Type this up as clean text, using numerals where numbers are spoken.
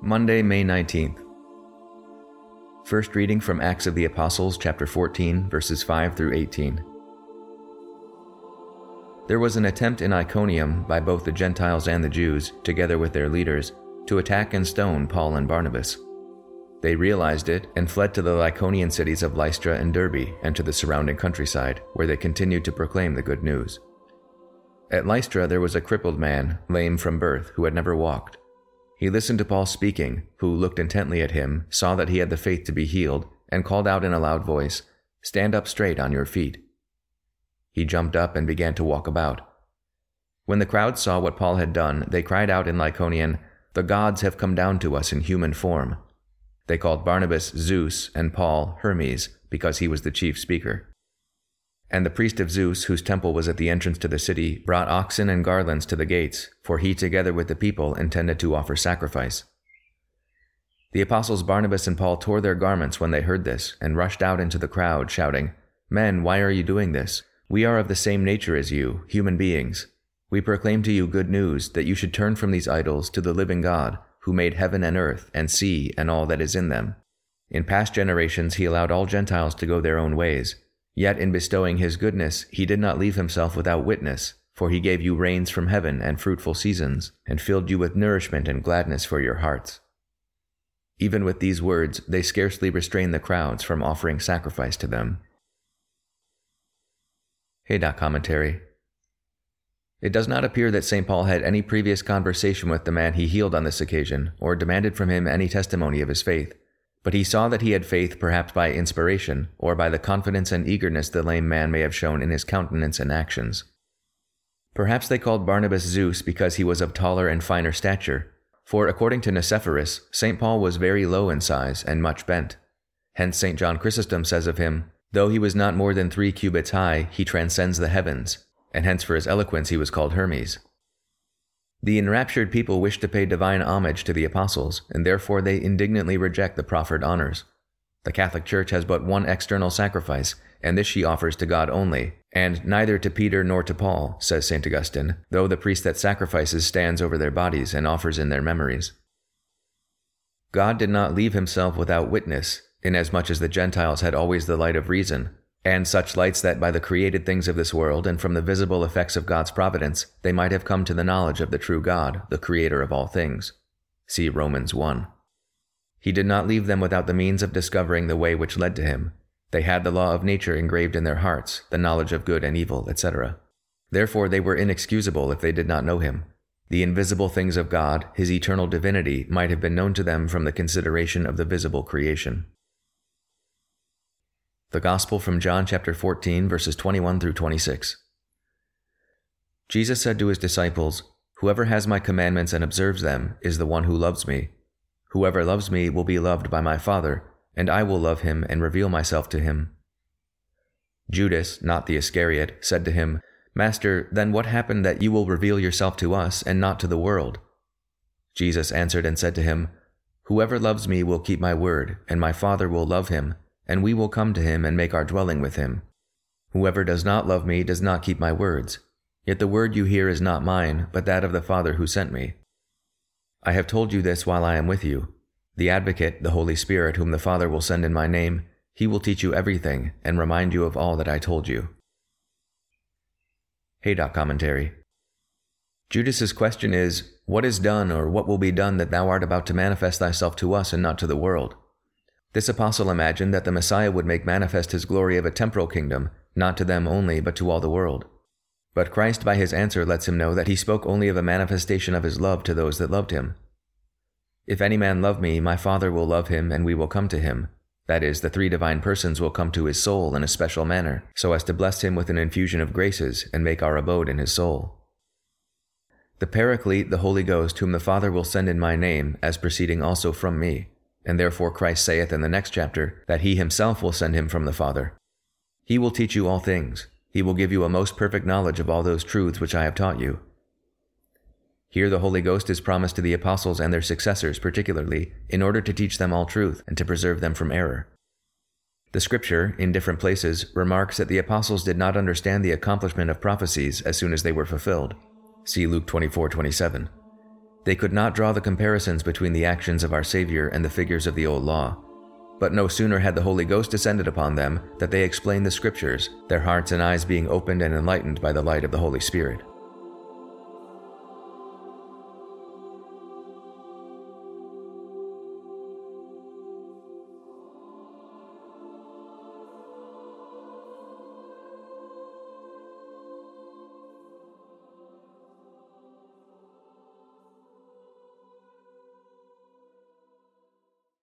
Monday, May 19th. First reading from Acts of the Apostles, chapter 14, verses 5 through 18. There was an attempt in Iconium by both the Gentiles and the Jews, together with their leaders, to attack and stone Paul and Barnabas. They realized it and fled to the Lycaonian cities of Lystra and Derbe and to the surrounding countryside, where they continued to proclaim the good news. At Lystra there was a crippled man, lame from birth, who had never walked. He listened to Paul speaking, who looked intently at him, saw that he had the faith to be healed, and called out in a loud voice, "Stand up straight on your feet." He jumped up and began to walk about. When the crowd saw what Paul had done, they cried out in Lycaonian, "The gods have come down to us in human form." They called Barnabas Zeus and Paul Hermes, because he was the chief speaker. And the priest of Zeus, whose temple was at the entrance to the city, brought oxen and garlands to the gates, for he together with the people intended to offer sacrifice. The apostles Barnabas and Paul tore their garments when they heard this, and rushed out into the crowd, shouting, "Men, why are you doing this? We are of the same nature as you, human beings. We proclaim to you good news, that you should turn from these idols to the living God, who made heaven and earth, and sea, and all that is in them. In past generations he allowed all Gentiles to go their own ways. Yet in bestowing his goodness, he did not leave himself without witness, for he gave you rains from heaven and fruitful seasons, and filled you with nourishment and gladness for your hearts." Even with these words, they scarcely restrained the crowds from offering sacrifice to them. Haydock Commentary. It does not appear that St. Paul had any previous conversation with the man he healed on this occasion, or demanded from him any testimony of his faith. But he saw that he had faith perhaps by inspiration, or by the confidence and eagerness the lame man may have shown in his countenance and actions. Perhaps they called Barnabas Zeus because he was of taller and finer stature, for according to Nicephorus, St. Paul was very low in size and much bent. Hence St. John Chrysostom says of him, "Though he was not more than 3 cubits high, he transcends the heavens," and hence for his eloquence he was called Hermes. The enraptured people wish to pay divine homage to the apostles, and therefore they indignantly reject the proffered honors. The Catholic Church has but one external sacrifice, and this she offers to God only, and neither to Peter nor to Paul, says St. Augustine, though the priest that sacrifices stands over their bodies and offers in their memories. God did not leave himself without witness, inasmuch as the Gentiles had always the light of reason, and such lights that by the created things of this world and from the visible effects of God's providence, they might have come to the knowledge of the true God, the Creator of all things. See Romans 1. He did not leave them without the means of discovering the way which led to him. They had the law of nature engraved in their hearts, the knowledge of good and evil, etc. Therefore they were inexcusable if they did not know him. The invisible things of God, his eternal divinity, might have been known to them from the consideration of the visible creation. The Gospel from John chapter 14, verses 21 through 26. Jesus said to his disciples, "Whoever has my commandments and observes them is the one who loves me. Whoever loves me will be loved by my Father, and I will love him and reveal myself to him." Judas, not the Iscariot, said to him, "Master, then what happened that you will reveal yourself to us and not to the world?" Jesus answered and said to him, "Whoever loves me will keep my word, and my Father will love him, and we will come to him and make our dwelling with him. Whoever does not love me does not keep my words. Yet the word you hear is not mine, but that of the Father who sent me. I have told you this while I am with you. The Advocate, the Holy Spirit, whom the Father will send in my name, he will teach you everything and remind you of all that I told you." Haydock Commentary. Judas's question is, "What is done or what will be done that thou art about to manifest thyself to us and not to the world?" This apostle imagined that the Messiah would make manifest his glory of a temporal kingdom, not to them only, but to all the world. But Christ by his answer lets him know that he spoke only of a manifestation of his love to those that loved him. "If any man love me, my Father will love him, and we will come to him." That is, the 3 divine persons will come to his soul in a special manner, so as to bless him with an infusion of graces and make our abode in his soul. The Paraclete, the Holy Ghost, whom the Father will send in my name, as proceeding also from me. And therefore Christ saith in the next chapter that he himself will send him from the Father. He will teach you all things. He will give you a most perfect knowledge of all those truths which I have taught you. Here the Holy Ghost is promised to the apostles and their successors particularly, in order to teach them all truth and to preserve them from error. The Scripture, in different places, remarks that the apostles did not understand the accomplishment of prophecies as soon as they were fulfilled. See Luke 24:27. They could not draw the comparisons between the actions of our Savior and the figures of the old law. But no sooner had the Holy Ghost descended upon them that they explained the Scriptures, their hearts and eyes being opened and enlightened by the light of the Holy Spirit.